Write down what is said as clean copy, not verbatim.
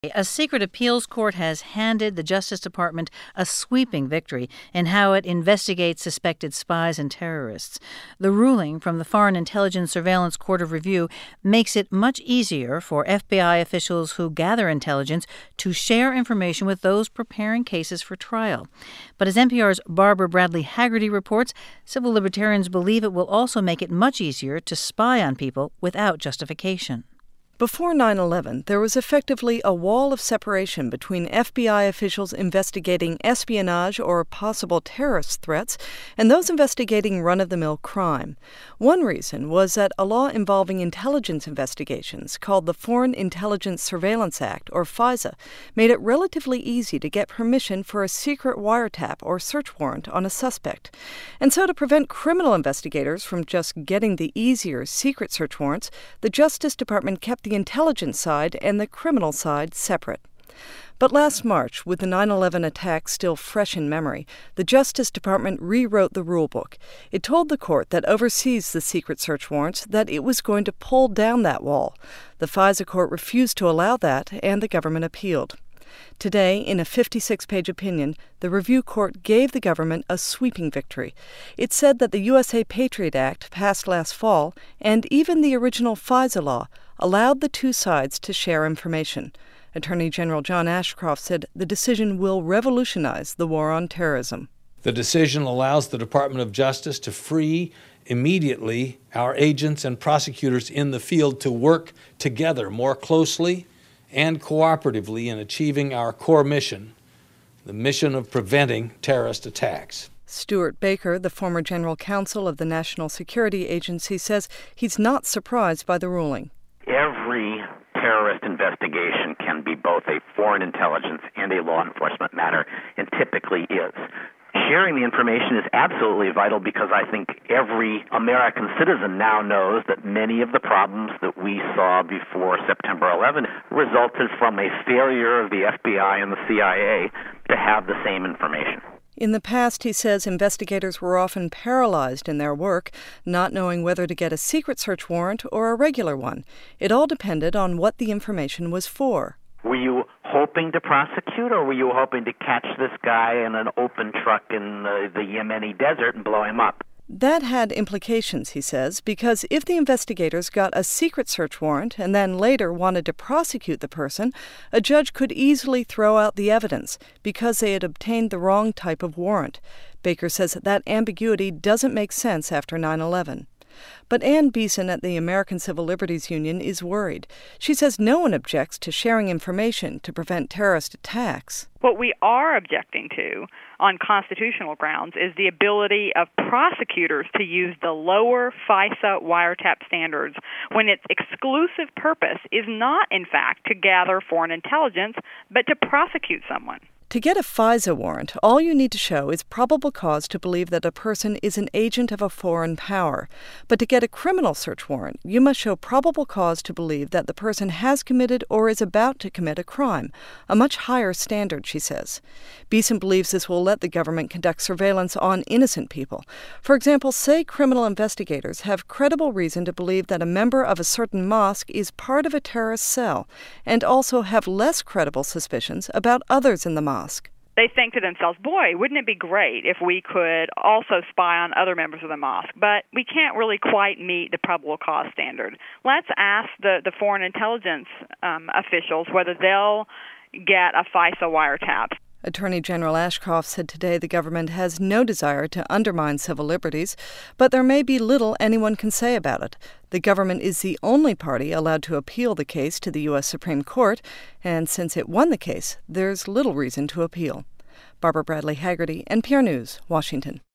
A secret appeals court has handed the Justice Department a sweeping victory in how it investigates suspected spies and terrorists. The ruling from the Foreign Intelligence Surveillance Court of Review makes it much easier for FBI officials who gather intelligence to share information with those preparing cases for trial. But as NPR's Barbara Bradley Haggerty reports, civil libertarians believe it will also make it much easier to spy on people without justification. Before 9/11, there was effectively a wall of separation between FBI officials investigating espionage or possible terrorist threats and those investigating run-of-the-mill crime. One reason was that a law involving intelligence investigations, called the Foreign Intelligence Surveillance Act, or FISA, made it relatively easy to get permission for a secret wiretap or search warrant on a suspect. And so to prevent criminal investigators from just getting the easier secret search warrants, the Justice Department kept the intelligence side and the criminal side separate. But last March, with the 9/11 attacks still fresh in memory, the Justice Department rewrote the rulebook. It told the court that oversees the secret search warrants that it was going to pull down that wall. The FISA court refused to allow that, and the government appealed. Today, in a 56-page opinion, the review court gave the government a sweeping victory. It said that the USA Patriot Act, passed last fall, and even the original FISA law, allowed the two sides to share information. Attorney General John Ashcroft said the decision will revolutionize the war on terrorism. The decision allows the Department of Justice to free immediately our agents and prosecutors in the field to work together more closely and cooperatively in achieving our core mission, the mission of preventing terrorist attacks. Stuart Baker, the former general counsel of the National Security Agency, says he's not surprised by the ruling. Every terrorist investigation can be both a foreign intelligence and a law enforcement matter, and typically is. Sharing the information is absolutely vital because I think every American citizen now knows that many of the problems that we saw before September 11 resulted from a failure of the FBI and the CIA to have the same information. In the past, he says, investigators were often paralyzed in their work, not knowing whether to get a secret search warrant or a regular one. It all depended on what the information was for. Were you hoping to prosecute, or were you hoping to catch this guy in an open truck in the Yemeni desert and blow him up? That had implications, he says, because if the investigators got a secret search warrant and then later wanted to prosecute the person, a judge could easily throw out the evidence because they had obtained the wrong type of warrant. Baker says that ambiguity doesn't make sense after 9/11. But Ann Beeson at the American Civil Liberties Union is worried. She says no one objects to sharing information to prevent terrorist attacks. What we are objecting to on constitutional grounds is the ability of prosecutors to use the lower FISA wiretap standards when its exclusive purpose is not, in fact, to gather foreign intelligence, but to prosecute someone. To get a FISA warrant, all you need to show is probable cause to believe that a person is an agent of a foreign power. But to get a criminal search warrant, you must show probable cause to believe that the person has committed or is about to commit a crime, a much higher standard, she says. Beeson believes this will let the government conduct surveillance on innocent people. For example, say criminal investigators have credible reason to believe that a member of a certain mosque is part of a terrorist cell, and also have less credible suspicions about others in the mosque. They think to themselves, boy, wouldn't it be great if we could also spy on other members of the mosque? But we can't really quite meet the probable cause standard. Let's ask the foreign intelligence officials whether they'll get a FISA wiretap. Attorney General Ashcroft said today the government has no desire to undermine civil liberties, but there may be little anyone can say about it. The government is the only party allowed to appeal the case to the U.S. Supreme Court, and since it won the case, there's little reason to appeal. Barbara Bradley Haggerty, NPR News, Washington.